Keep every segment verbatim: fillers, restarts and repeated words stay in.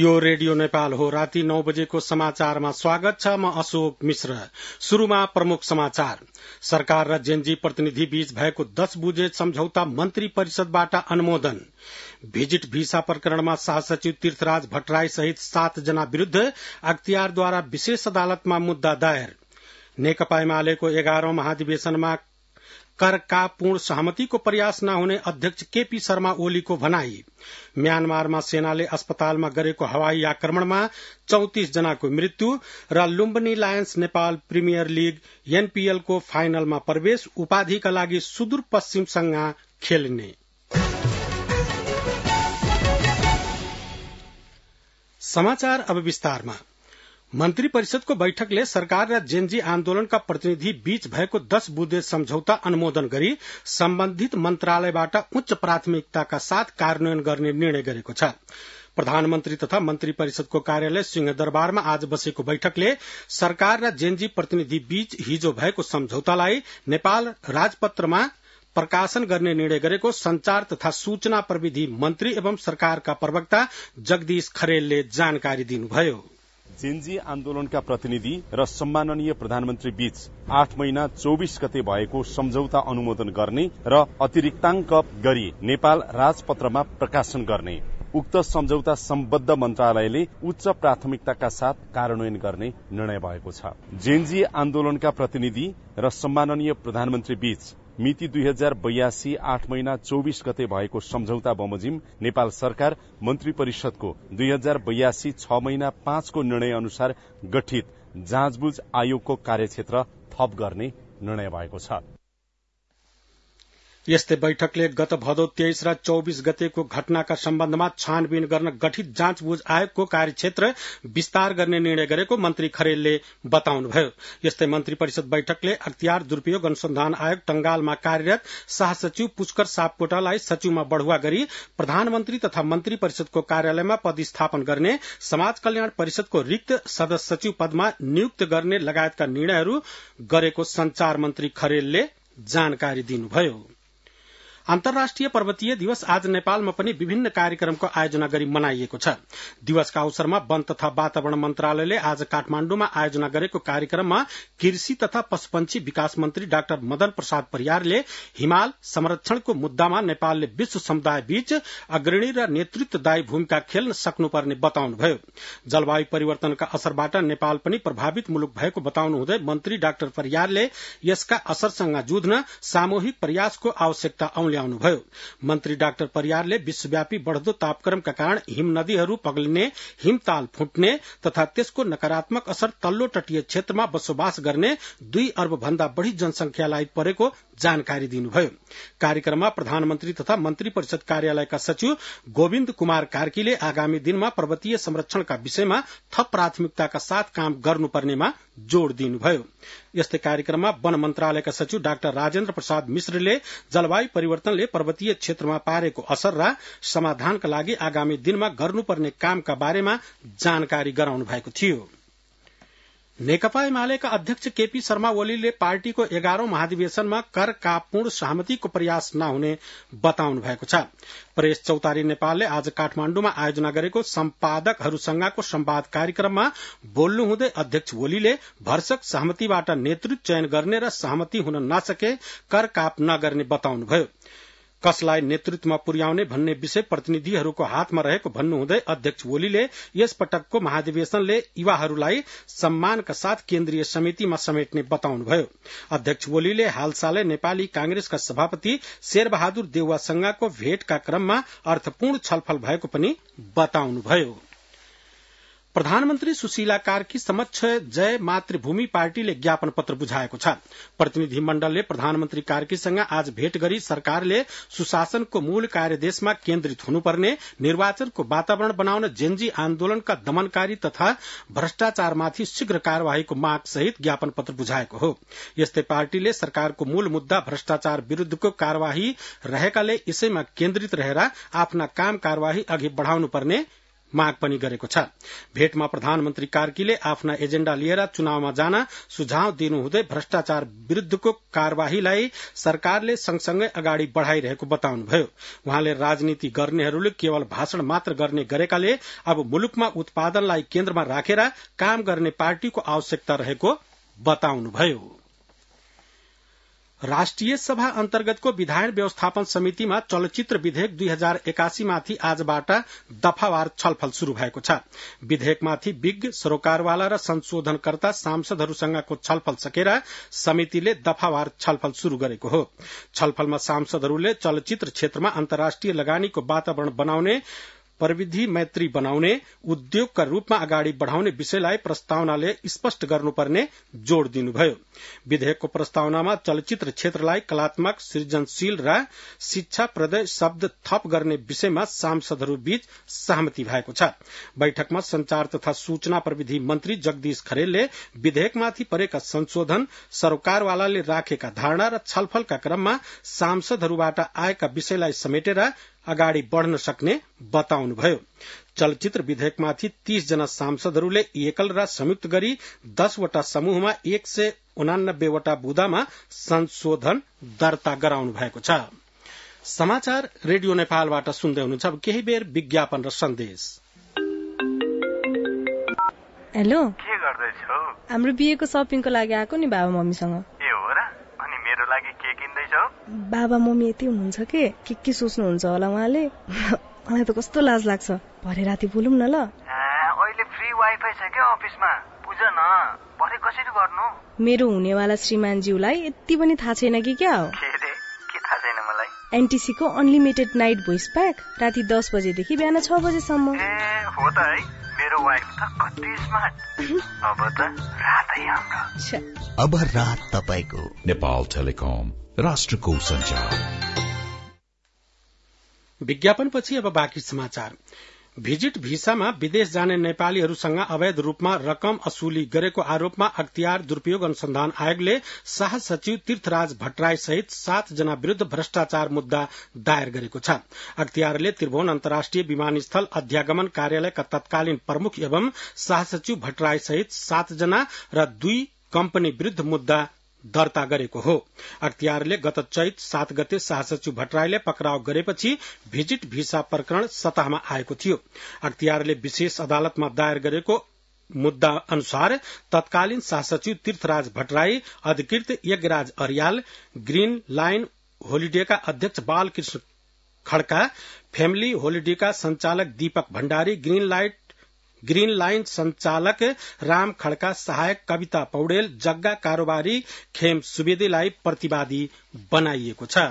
यो रेडियो नेपाल हो। राति नौ बजेको समाचारमा स्वागत छ। म अशोक मिश्र। शुरूमा प्रमुख समाचार। सरकार र जेनजी प्रतिनिधि बीच भएको दस बुझे सम्झौता मन्त्री परिषदबाट अनुमोदन। भिजिट भिसा प्रकरणमा सहसचिव तीर्थराज भट्टराई सहित सात जना विरूद्ध अख्तियारद्वारा विशेष अदालतमा मुद्दा दायर। नेकपा एमालेको एघारौं महाधिवेशनमा कर का पूर्ण सहमतिको प्रयास नहुने अध्यक्ष केपी शर्मा ओलीको भनाई। म्यानमारमा सेनाले अस्पतालमा गरेको हवाई आक्रमणमा चौतिस जनाको मृत्यु र Lumbini lions Nepal premier league NPL को फाइनलमा प्रवेश। उपाधिका लागि सुदूरपश्चिमसँग खेल्ने। समाचार अब विस्तारमा। मन्त्री परिषदको बैठकले सरकार र जेनजी आन्दोलनका प्रतिनिधि बीच भएको दस बुँदे सम्झौता अनुमोदन गरी सम्बन्धित मन्त्रालयबाट उच्च प्राथमिकताका साथ कार्यान्वयन गर्ने निर्णय गरेको छ। प्रधानमन्त्री तथा मन्त्री परिषदको कार्यालय सिंहदरबारमा आज बसेको बैठकले सरकार र जेनजी प्रतिनिधि बीच हिजो भएको सम्झौतालाई नेपाल राजपत्रमा प्रकाशन गर्ने निर्णय गरेको संचार तथा सूचना प्रविधि मन्त्री एवं सरकारका प्रवक्ता जगदीश खरेलले जानकारी दिनुभयो। जेनजी आन्दोलनका प्रतिनिधि र सम्माननीय प्रधानमन्त्री बीच आठ महिना चौबीस गते भएको सम्झौता अनुमोदन गर्ने र अतिरिक्तांक गरी नेपाल राजपत्रमा प्रकाशन गर्ने। उक्त सम्झौता सम्बद्ध मन्त्रालयले उच्च प्राथमिकताका साथ कार्यान्वयन गर्ने निर्णय भएको छ। जेनजी आन्दोलनका प्रतिनिधि र सम्माननीय प्रधानमन्त्री बीच मिति दुई हजार बयासी आठ महिना चौबीस गते भएको सम्झौता बमोजिम नेपाल सरकार मन्त्री परिषदको दुई हजार बयासी छ महिना पाँचको निर्णय अनुसार गठित जाँचबुझ आयोगको कार्यक्षेत्र थप गर्ने निर्णय भएको छ। यस्तै बैठकले गत भदौ तेइस र चौबीस गतेको घटनाका सम्बन्धमा छानबिन गर्न गठित जाँचबुझ आयोगको कार्यक्षेत्र विस्तार गर्ने निर्णय गरेको मन्त्री खरेलले बताउनुभयो। यस्तै मन्त्री परिषद बैठकले अख्तियार दुरूपयोग अनुसन्धान आयोग टंगालमा कार्यरत सहसचिव पुष्कर सापकोटालाई सचिवमा बढ़ुवा गरी प्रधानमन्त्री तथा मन्त्री परिषदको कार्यालयमा पदस्थापन गर्ने, समाज कल्याण परिषदको रिक्त सदस्य सचिव पदमा नियुक्त गर्ने लगायतका निर्णयहरू गरेको संचार मन्त्री खरेलले जानकारी दिनुभयो। अन्तर्राष्ट्रिय पर्वतीय दिवस आज नेपालमा पनि विभिन्न कार्यक्रमको आयोजना गरी मनाइएको छ। दिवसका अवसरमा वन तथा वातावरण मन्त्रालयले आज काठमाण्डुमा आयोजना गरेको कार्यक्रममा कृषि तथा पशुपन्छी विकास मन्त्री डाक्टर मदन प्रसाद परियारले हिमाल संरक्षणको मुद्दामा नेपालले विश्व समुदाय बीच अग्रणी र नेतृत्वदायी भूमिका खेल्न सक्नुपर्ने बताउनुभयो। जलवायु परिवर्तनका असरबाट नेपाल पनि प्रभावित मुलुक भएको बताउनुहुँदै मन्त्री डाक्टर परियारले यसका असरसँग जुझ्न सामूहिक प्रयासको आवश्यकता ल्याउनुभयो। मन्त्री डाक्टर परियारले विश्वव्यापी बढ़दो तापक्रमका कारण हिम नदीहरू पग्लिने, हिमताल फुट्ने तथा त्यसको नकारात्मक असर तल्लो तटीय क्षेत्रमा बसोबास गर्ने दुई अर्ब भन्दा बढ़ी जनसंख्यालाई परेको जानकारी दिनुभयो। कार्यक्रममा प्रधानमन्त्री तथा मन्त्री परिषद कार्यालयका सचिव गोविन्द कुमार कार्कीले आगामी दिनमा पर्वतीय संरक्षणका विषयमा थप प्राथमिकताका साथ काम गर्नुपर्नेमा जोड़ दिनुभयो। यस्तै कार्यक्रममा वन मन्त्रालयका सचिव डाक्टर राजेन्द्र प्रसाद मिश्रले जलवायु परिवर्तनले पर्वतीय क्षेत्रमा पारेको असर र समाधानका लागि आगामी दिनमा गर्नुपर्ने कामका बारेमा जानकारी गराउनु भएको थियो। नेकपा एमालेका अध्यक्ष केपी शर्मा ओलीले पार्टीको एघारौं महाधिवेशनमा कर का पूर्ण सहमतिको प्रयास नहुने बताउनु भएको छ। प्रेस चौतारी नेपालले आज काठमाण्डुमा आयोजना गरेको सम्पादकहरूसँगको संवाद कार्यक्रममा बोल्नुहुँदै अध्यक्ष ओलीले भरसक सहमतिबाट नेतृत्व चयन गर्ने र सहमति हुन नसके कर काप नगर्ने बताउनुभयो। कसलाई नेतृत्वमा पुर्याउने भन्ने विषय प्रतिनिधिहरूको हातमा रहेको भन्नुहुँदै अध्यक्ष ओलीले यस पटकको महाधिवेशनले युवाहरूलाई सम्मानका साथ केन्द्रीय समितिमा समेट्ने बताउनुभयो। अध्यक्ष ओलीले हालसालै नेपाली कांग्रेसका सभापति शेरबहादुर देउवासँगको भेटका क्रममा अर्थपूर्ण छलफल भएको पनि बताउनुभयो। प्रधानमन्त्री सुशीला कार्की समक्ष जय मातृभूमि पार्टीले ज्ञापन पत्र बुझाएको छ। प्रतिनिधि मण्डलले प्रधानमन्त्री कार्कीसँग आज भेट गरी सरकारले सुशासनको मूल कार्यदेशमा केन्द्रित हुनुपर्ने, निर्वाचनको वातावरण बनाउन जेनजी आन्दोलनका दमनकारी तथा भ्रष्टाचारमाथि शीघ्र कार्यवाहीको माग सहित ज्ञापन पत्र बुझाएको हो। यस्तै पार्टीले सरकारको मूल मुद्दा भ्रष्टाचार विरूद्धको कार्यवाही रहेकाले यसैमा केन्द्रित रहेर आफ्ना काम कार्यवाही अघि बढ़ाउनुपर्ने माग पनि गरेको छ। भेटमा प्रधानमन्त्री कार्कीले आफ्ना एजेण्डा लिएर चुनावमा जान सुझाव दिनुहुँदै भ्रष्टाचार विरूद्धको कार्यवाहीलाई सरकारले सँगसँगै अगाडि बढ़ाइरहेको बताउनुभयो। उहाँले राजनीति गर्नेहरूले केवल भाषण मात्र गर्ने गरेकाले अब मुलुकमा उत्पादनलाई केन्द्रमा राखेर काम गर्ने पार्टीको आवश्यकता रहेको बताउनुभयो। राष्ट्रिय सभा अन्तर्गतको विधायन व्यवस्थापन समितिमा चलचित्र विधेयक दुई हजार एकासी माथि आजबाट दफावार छलफल शुरू भएको छ। विधेयकमाथि विज्ञ सरोकारवाला र संशोधनकर्ता सांसदहरूसँगको छलफल सकेर समितिले दफावार छलफल शुरू गरेको हो। छलफलमा सांसदहरूले चलचित्र क्षेत्रमा अन्तर्राष्ट्रिय लगानीको वातावरण बनाउने, प्रविधि मैत्री बनाउने, उद्योगका रूपमा अगाडि बढ़ाउने विषयलाई प्रस्तावनाले स्पष्ट गर्नुपर्ने जोड़ दिनुभयो। विधेयकको प्रस्तावनामा चलचित्र क्षेत्रलाई कलात्मक, सृजनशील र शिक्षाप्रद शब्द थप गर्ने विषयमा सांसदहरू बीच सहमति भएको छ। बैठकमा संचार तथा सूचना प्रविधि मन्त्री जगदीश खरेलले विधेयकमाथि परेका संशोधन, सरोकारवालाले राखेका धारणा र छलफलका क्रममा सांसदहरूबाट आएका विषयलाई समेटेर अगाडि बढ़न सक्ने बताउनुभयो। चलचित्र विधेयकमाथि तीस जना सांसदहरूले एकल र संयुक्त गरी दसवटा समूहमा एक सय उनानब्बेवटा बुदामा संशोधन दर्ता गराउनु भएको छ। समाचार रेडियो नेपालबाट सुन्दै हुनुहुन्छ। अब केही बेर विज्ञापन र सन्देश। हेलो, के गर्दैछौ? हाम्रो बिहेको सपिङको लागि आएको नि बाबा मम्मीसँग। ए हो र? अनि मेरो लागि के किन्दैछौ? बाबा मम्मी यति हुनुहुन्छ के के के सोच्नुहुन्छ होला उहाँले। मलाई त कस्तो लाज लाग्छ। भरे राति बोलौँ न ल। अहिले फ्री वाइफाई छ क्या अफिसमा, बुझ न। भरे कसरी गर्नु? मेरो हुनेवाला श्रीमानज्यूलाई यति पनि थाहा छैन कि क्या हो? के रे? के थाहा छैन मलाई? एनटीसी को अनलिमिटेड नाइट भोइस प्याक राति दस बजेदेखि बिहान छ बजेसम्म। ए हो त है, मेरो वाइफ त कति स्मार्ट। अब त रातै हाम्रो। अब रात तपाईको। नेपाल टेलिकम, राष्ट्रको सञ्चार। विज्ञापनपछि अब बाँकी समाचार। भिजिट भिसामा विदेश जाने नेपालीहरूसँग अवैध रूपमा रकम असुली गरेको आरोपमा अख्तियार दुरूपयोग अनुसन्धान आयोगले शाह सचिव तीर्थराज भट्टराई सहित सात जना विरूद्ध भ्रष्टाचार मुद्दा दायर गरेको छ। अख्तियारले त्रिभुवन अन्तर्राष्ट्रिय विमानस्थल अध्यागमन कार्यालयका तत्कालीन प्रमुख एवं शाह सचिव भट्टराई सहित सात जना र दुई कम्पनी विरूद्ध मुद्दा दर्ता गरेको हो। अख्तियारले गत चैत सात गते शाह सचिव भट्टराईले पक्राउ गरेपछि भिजिट भिसा प्रकरण सतहमा आएको थियो। अख्तियारले विशेष अदालतमा दायर गरेको मुद्दा अनुसार तत्कालीन शाह सचिव तीर्थराज भट्टराई, अधिकृत यज्ञराज अर्याल, ग्रीन लाइन होलिडेका अध्यक्ष बालकृष्ण खड्का, फेमिली होलिडेका संचालक Deepak Bhandari, green light green line संचालक राम खड्का, सहायक कविता पौडेल, जग्गा कारोबारी खेम सुवेदीलाई प्रतिवादी बनाइएको छ।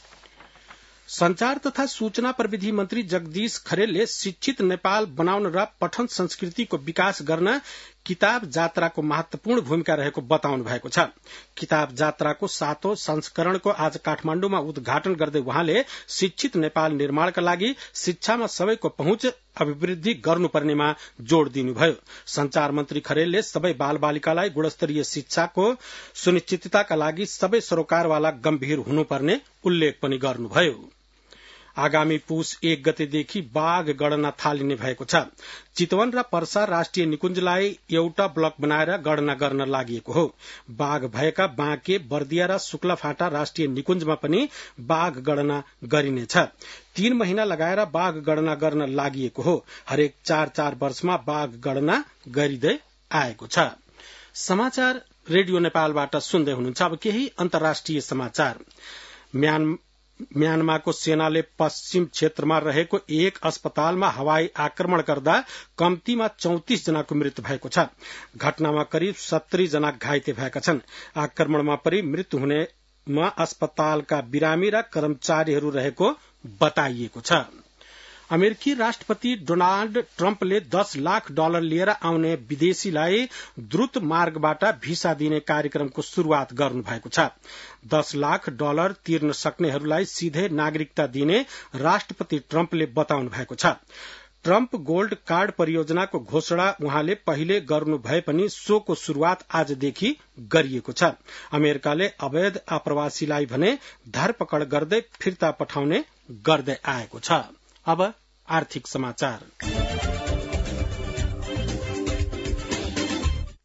संचार तथा सूचना प्रविधि मन्त्री जगदीश खरेलले शिक्षित नेपाल बनाउन र पठन संस्कृतिको विकास गर्न किताब जात्राको महत्वपूर्ण भूमिका रहेको बताउनु भएको छ। किताब जात्राको सातौं संस्करणको आज काठमाण्डुमा उद्घाटन गर्दै उहाँले शिक्षित नेपाल निर्माणका लागि शिक्षामा सबैको पहुँच अभिवृद्धि गर्नुपर्नेमा जोड़ दिनुभयो। संचार मन्त्री खरेलले सबै बाल बालिकालाई गुणस्तरीय शिक्षाको सुनिश्चितताका लागि सबै सरोकारवाला गम्भीर हुनुपर्ने उल्लेख पनि गर्नुभयो। आगामी पुष एक गतेदेखि बाघ गणना थालिने भएको छ। चितवन र पर्सा राष्ट्रिय निकुञ्जलाई एउटा ब्लक बनाएर गणना गर्न लागि हो। बाघ भएका बाँके, बर्दिया र शुक्लाफाटा राष्ट्रिय निकुञ्जमा पनि बाघ गणना गरिनेछ। तीन महिना लगाएर बाघ गणना गर्न लागि हो। हरेक चार चार वर्षमा बाघ गणना गरिँदै आएको छ। समाचार रेडियो नेपालबाट सुन्दै हुनुहुन्छ। अब केही अन्तर्राष्ट्रिय समाचार। म्यान म्यानमारको सेनाले पश्चिम क्षेत्रमा रहेको एक अस्पतालमा हवाई आक्रमण गर्दा कम्तीमा चौतिस जनाको मृत्यु भएको छ। घटनामा करिब सत्तरी जना घाइते भएका छन्। आक्रमणमा परि मृत्यु हुनेमा अस्पतालका बिरामी र कर्मचारीहरू रहेको बताइएको छ। अमेरिकी राष्ट्रपति डोनाल्ड ट्रम्पले दस लाख डलर लिएर आउने विदेशीलाई द्रुत मार्गबाट भिसा दिने कार्यक्रमको शुरूआत गर्नु भएको छ। दस लाख डलर तिर्न सक्नेहरूलाई सीधै नागरिकता दिने राष्ट्रपति ट्रम्पले बताउनु भएको छ। ट्रम्प गोल्ड कार्ड परियोजनाको घोषणा उहाँले पहिले गर्नु भए पनि सोको शुरूआत आजदेखि गरिएको छ। अमेरिकाले अवैध आप्रवासीलाई भने धरपकड गर्दै फिर्ता पठाउने गर्दै आएको छ। अब आर्थिक समाचार।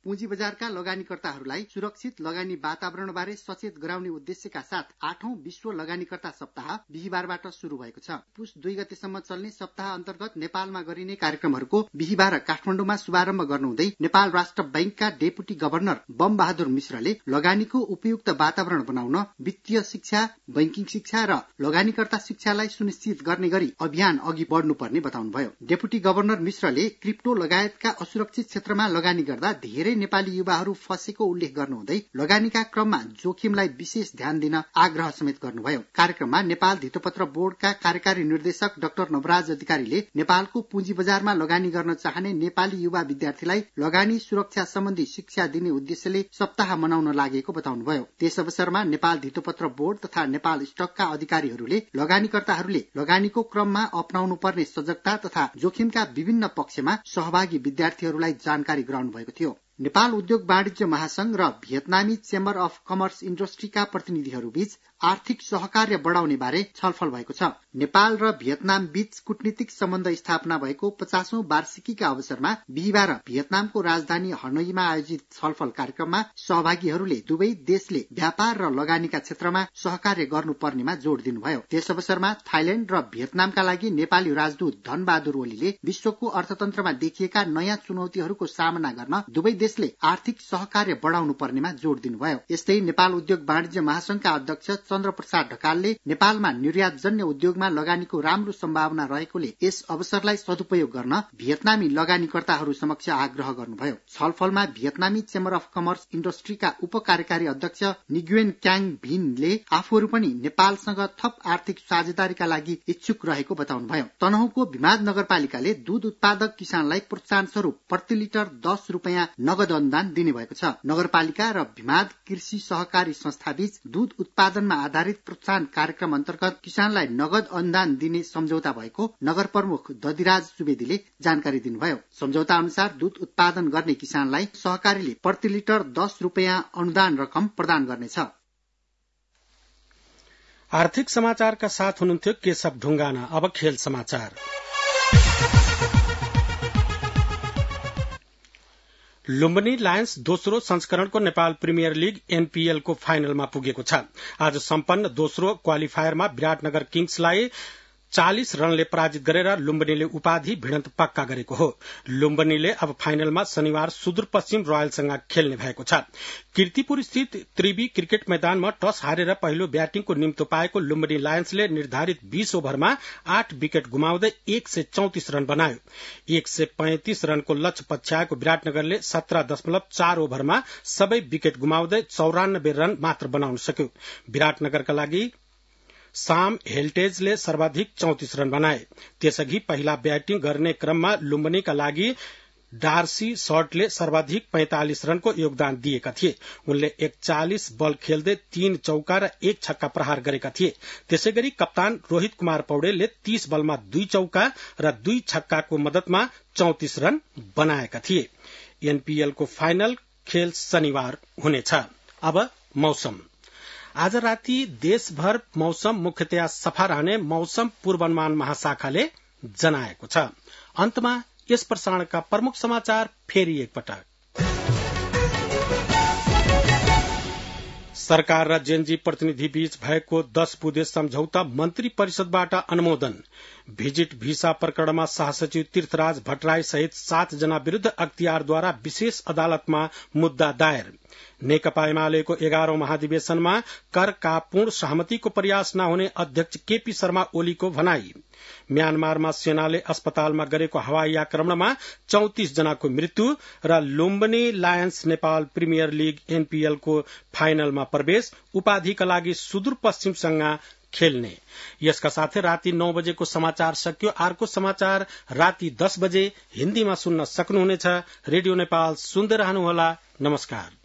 पुँजी बजारका लगानीकर्ताहरूलाई सुरक्षित लगानी वातावरणबारे सचेत गराउने उद्देश्यका साथ आठौं विश्व लगानीकर्ता सप्ताह बिहीबारबाट शुरू भएको छ। पुस दुई गतेसम्म चल्ने सप्ताह अन्तर्गत नेपालमा गरिने कार्यक्रमहरूको बिहीबार काठमाडौँमा शुभारम्भ गर्नुहुँदै नेपाल राष्ट्र बैंकका डेपुटी गभर्नर बम बहादुर मिश्रले लगानीको उपयुक्त वातावरण बनाउन वित्तीय शिक्षा, बैंकिङ शिक्षा र लगानीकर्ता शिक्षालाई सुनिश्चित गर्ने गरी अभियान अघि बढ्नुपर्ने बताउनुभयो। डेपुटी गभर्नर मिश्रले क्रिप्टो लगायतका असुरक्षित क्षेत्रमा लगानी गर्दा धेरै नेपाली युवाहरू फँसेको उल्लेख गर्नुहुँदै लगानीका क्रममा जोखिमलाई विशेष ध्यान दिन आग्रह समेत गर्नुभयो। कार्यक्रममा नेपाल धितोपत्र बोर्डका कार्यकारी निर्देशक डाक्टर नवराज अधिकारीले नेपालको पुँजी बजारमा लगानी गर्न चाहने नेपाली युवा विद्यार्थीलाई लगानी सुरक्षा सम्बन्धी शिक्षा दिने उद्देश्यले सप्ताह मनाउन लागेको बताउनुभयो। त्यस अवसरमा नेपाल धितोपत्र बोर्ड तथा नेपाल स्टकका अधिकारीहरूले लगानीकर्ताहरूले लगानीको क्रममा अपनाउनु पर्ने सजगता तथा जोखिमका विभिन्न पक्षमा सहभागी विद्यार्थीहरूलाई जानकारी गराउनु भएको थियो। नेपाल उद्योग वाणिज्य महासंघ र भियतनामी चेम्बर अफ कमर्स इन्डस्ट्रीका प्रतिनिधिहरूबीच आर्थिक सहकार्य बढाउने बारे छलफल भएको छ। नेपाल र भियतनाम बीच कूटनीतिक सम्बन्ध स्थापना भएको पचासौं वार्षिकीका अवसरमा बिहीबार भियतनामको राजधानी हनोईमा आयोजित छलफल कार्यक्रममा सहभागीहरूले दुवै देशले व्यापार र लगानीका क्षेत्रमा सहकार्य गर्नुपर्नेमा जोड़ दिनुभयो। त्यस अवसरमा थाइल्याण्ड र भियतनामका लागि नेपाली राजदूत धनबहादुर ओलीले विश्वको अर्थतन्त्रमा देखिएका नयाँ चुनौतीहरूको सामना गर्न दुवै देशले आर्थिक सहकार्य बढाउनु पर्नेमा जोड़ दिनुभयो। यस्तै नेपाल उद्योग वाणिज्य महासंघका अध्यक्ष चन्द्र प्रसाद ढकालले नेपालमा निर्यातजन्य उद्योगमा लगानीको राम्रो सम्भावना रहेकोले यस अवसरलाई सदुपयोग गर्न भियतनामी लगानीकर्ताहरू समक्ष आग्रह गर्नुभयो। छलफलमा भियतनामी चेम्बर अफ कमर्स इन्डस्ट्रीका उपकार्यकारी अध्यक्ष निग्वेन क्याङ भिनले आफूहरू पनि नेपालसँग थप आर्थिक साझेदारीका लागि इच्छुक रहेको बताउनुभयो। तनहुँको भिमाद नगरपालिकाले दूध उत्पादक किसानलाई प्रोत्साहन स्वरूप प्रति लिटर दस रुपियाँ नगद अनुदान दिने भएको छ। नगरपालिका र भिमाद कृषि सहकारी संस्था बीच दूध उत्पादनमा आधारित प्रोत्साहन कार्यक्रम अन्तर्गत किसानलाई नगद अनुदान दिने सम्झौता भएको नगर प्रमुख दधिराज सुवेदीले जानकारी दिनुभयो। सम्झौता अनुसार दूध उत्पादन गर्ने किसानलाई सहकारीले प्रति लिटर दस रुपियाँ अनुदान रकम प्रदान गर्नेछ। आर्थिक समाचारका साथ हुनुहुन्थ्यो केशव ढुङ्गाना। अब खेल समाचार। लुम्बिनी लायन्स दोस्रो संस्करणको नेपाल प्रिमियर लीग एनपीएल को फाइनलमा पुगेको छ। आज सम्पन्न दोस्रो क्वालिफायरमा विराटनगर किङ्सलाई चालिस रनले पराजित गरेर लुम्बिनीले उपाधि भिडन्त पक्का गरेको हो। लुम्बिनीले अब फाइनलमा शनिबार सुदूरपश्चिम रोयलसँग खेल्ने भएको छ। कीर्तिपुर स्थित त्रिवी क्रिकेट मैदानमा टस हारेर पहिलो ब्याटिङको निम्तो पाएको लुम्बिनी लायन्सले निर्धारित बीस ओभरमा आठ विकेट गुमाउँदै एक सय चौतिस रन बनायो। एक सय पैंतिस रनको लक्ष्य पछ्याएको विराटनगरले सत्र दशमलव चार ओभरमा सबै विकेट गुमाउँदै चौरानब्बे रन मात्र बनाउन सक्यो। विराटनगरका लागि साम हेल्टेजले सर्वाधिक चौतिस रन बनाए। त्यसअघि पहिला ब्याटिङ गर्ने क्रममा लुम्बिनीका लागि डार्सी सर्टले सर्वाधिक पैंतालिस रनको योगदान दिएका थिए। उनले एकचालिस बल खेल्दै तीन चौका र एक छक्का प्रहार गरेका थिए। त्यसै गरी कप्तान रोहित कुमार पौडेलले तीस बलमा दुई चौका र दुई छक्काको मदतमा चौतिस रन बनाएका थिए। एनपीएलको फाइनल खेल शनिबार हुनेछ। अब मौसम। आज राति देशभर मौसम मुख्यतया सफा रहने मौसम पूर्वानुमान महाशाखाले जनाएको छ। अन्तमा यस प्रसारणका प्रमुख समाचार फेरि एकपटक। सरकार र जेएनजी प्रतिनिधि बीच भएको दश बुँदे सम्झौता मन्त्री परिषदबाट अनुमोदन। भिजिट भिसा प्रकरणमा सहसचिव तीर्थराज भट्टराई सहित सात जना विरूद्ध अख्तियारद्वारा विशेष अदालतमा मुद्दा दायर। नेकपा एमालेको एघारौं महाधिवेशनमा करका पूर्ण सहमतिको प्रयास नहुने अध्यक्ष केपी शर्मा ओलीको भनाई। म्यानमारमा सेनाले अस्पतालमा गरेको हवाई आक्रमणमा चौतिस जनाको मृत्यु र Lumbini lions Nepal premier league NPL को फाइनलमा प्रवेश। उपाधिका लागि सुदूरपश्चिमसँग खेल्ने। यसका साथै राति नौ बजेको समाचार सकियो। अर्को समाचार राति दस बजे हिन्दीमा सुन्न सक्नुहुनेछ। रेडियो नेपाल सुन्दै रहनुहोला। नमस्कार।